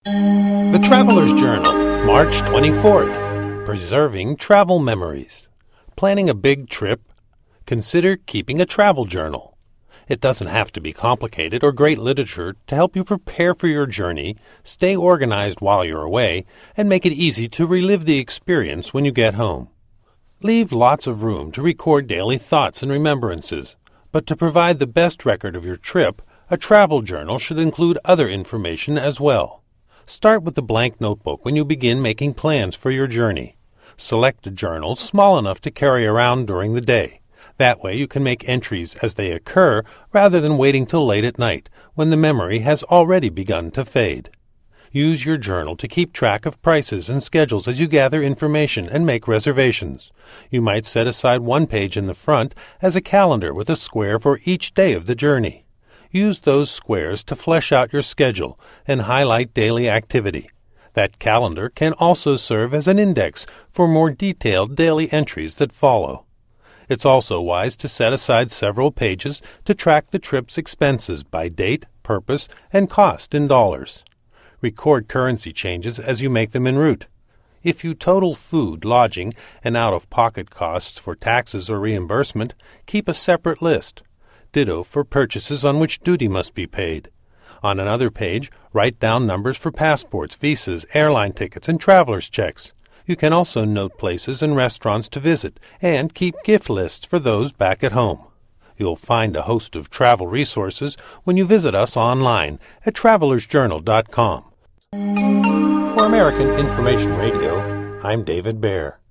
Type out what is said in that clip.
The Traveler's Journal, March 24th. Preserving Travel Memories. Planning a big trip? Consider keeping a travel journal. It doesn't have to be complicated or great literature to help you prepare for your journey, stay organized while you're away, and make it easy to relive the experience when you get home. Leave lots of room to record daily thoughts and remembrances, but to provide the best record of your trip, a travel journal should include other information as well. Start with a blank notebook when you begin making plans for your journey. Select a journal small enough to carry around during the day. That way you can make entries as they occur rather than waiting till late at night when the memory has already begun to fade. Use your journal to keep track of prices and schedules as you gather information and make reservations. You might set aside one page in the front as a calendar with a square for each day of the journey. Use those squares to flesh out your schedule and highlight daily activity. That calendar can also serve as an index for more detailed daily entries that follow. It's also wise to set aside several pages to track the trip's expenses by date, purpose, and cost in dollars. Record currency changes as you make them en route. If you total food, lodging, and out-of-pocket costs for taxes or reimbursement, keep a separate list. Ditto for purchases on which duty must be paid. On another page, write down numbers for passports, visas, airline tickets, and traveler's checks. You can also note places and restaurants to visit and keep gift lists for those back at home. You'll find a host of travel resources when you visit us online at travelersjournal.com. For American Information Radio, I'm David Baer.